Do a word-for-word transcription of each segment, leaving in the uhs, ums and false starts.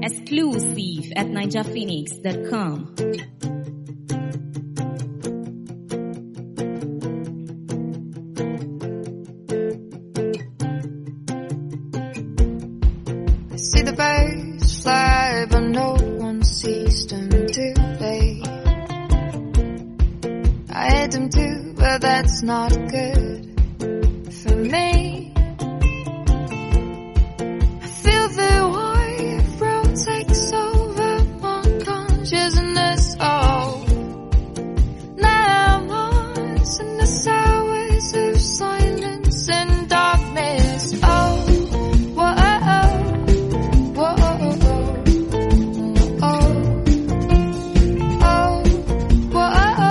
Exclusive at ninja phoenix dot com. I see the birds fly, but no one sees them, do they? I hate them too, but that's not good for me. I feel the wave rotates over my consciousness. Oh, now I'm lost in the hours of silence and darkness. Oh, whoa, whoa, oh, oh, whoa,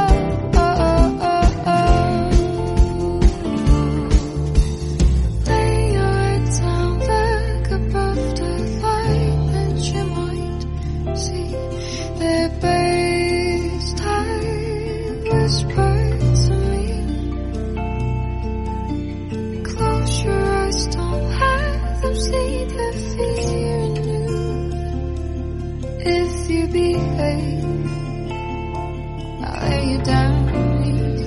lay your head down, look above the light, and you might see the birds die, whisper to me. Close your eyes, don't let them see the fear in you. If you behave, I'll lay you down easy.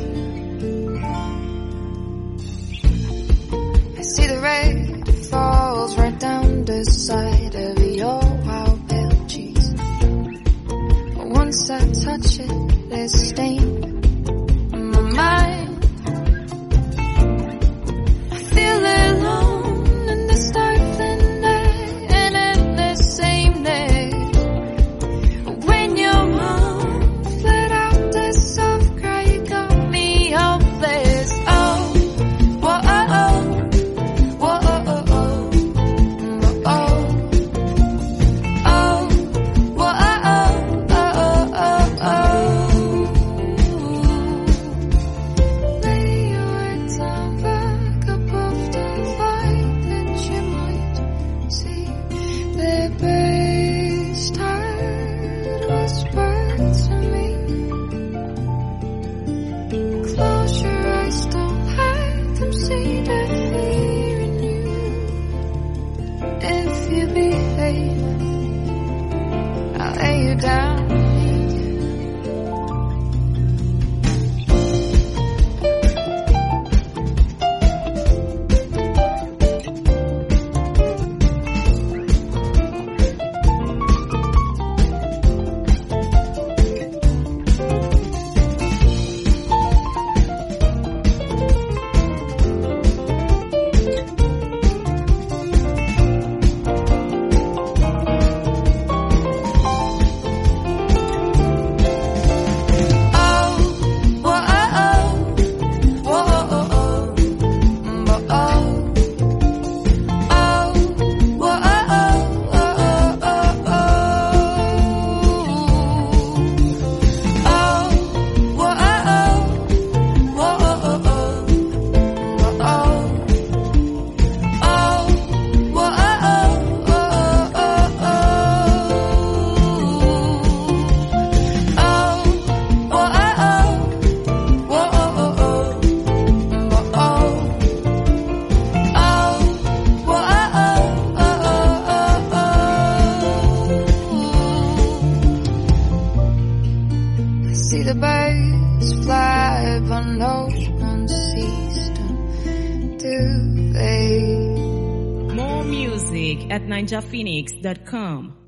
I see the rain falls right down the side of your wild pale cheeks. But once I touch it, there's a stain on my mind. I feel alone in the stifling night, an endless sameness. When your mouth let out the soft cry, you got me hopeless. Oh, whoa, oh, whoa, oh, oh, oh, oh, oh, whoa, oh, oh, oh, oh, oh. Lay your head down, back above the light, and you might see the birds start whisper to me. Close your eyes, don't let them see the fear in you. If you behave, I'll lay you down. See the birds fly, but no one sees them, do they? More music at ninja phoenix dot com.